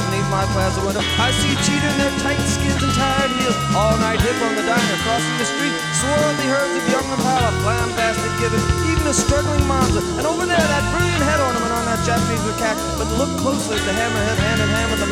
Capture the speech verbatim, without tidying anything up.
beneath my plaza window. I see cheater in their tight skins and tired heels. All night hip on the diner, crossing the street. Swarthy herds of young Impala, flambastic given, even a struggling Monza. And over there, that brilliant head ornament on that Japanese macaque. But look closely at the hammerhead hand in hand with the